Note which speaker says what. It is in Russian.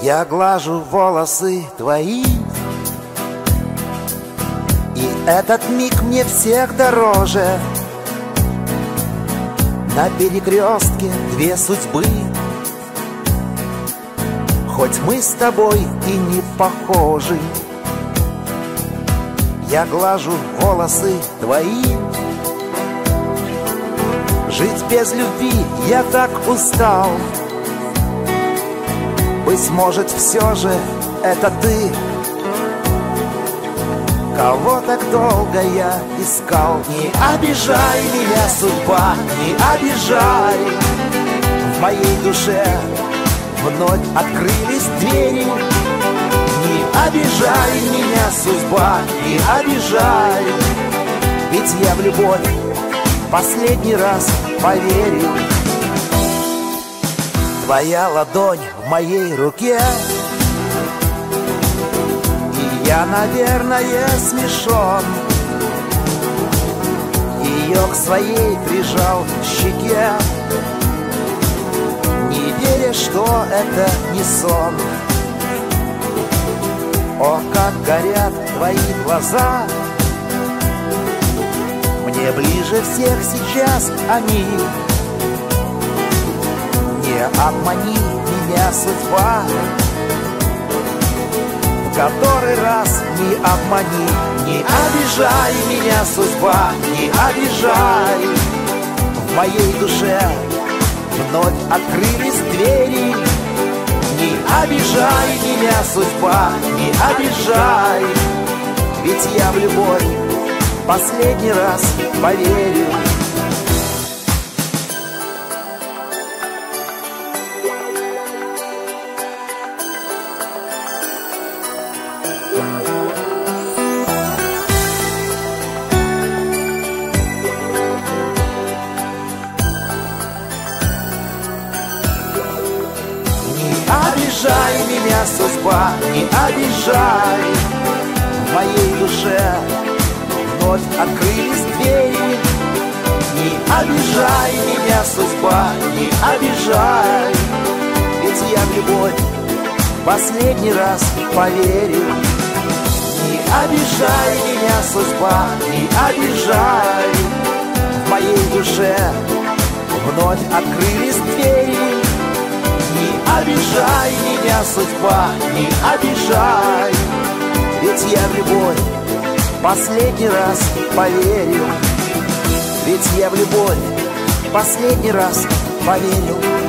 Speaker 1: Я глажу волосы твои, и этот миг мне всех дороже. На перекрестке две судьбы, хоть мы с тобой и не похожи. Я глажу волосы твои. Жить без любви я так устал. Быть может, все же это ты, кого так долго я искал. Не обижай меня, судьба, не обижай. В моей душе вновь открылись двери. Не обижай меня, судьба, не обижай. Ведь я в любовь последний раз поверил. Твоя ладонь в моей руке, и я, наверное, смешон. Ее к своей прижал к щеке, не веря, что это не сон. О, как горят твои глаза, мне ближе всех сейчас они. Не обмани меня, судьба, в который раз не обмани. Не обижай меня, судьба, не обижай. В моей душе вновь открылись двери. Не обижай меня, судьба, не обижай. Ведь я в любовь последний раз поверю. обижай меня, судьба, не обижай. В моей душе вновь открылись двери. Не обижай меня, судьба, не обижай. Ведь я в любовь последний раз поверил. Не обижай меня, судьба, не обижай. В моей душе вновь открылись двери. Не обижай меня, судьба, не обижай. Ведь я в любовь последний раз поверил. Ведь я в любовь последний раз поверил.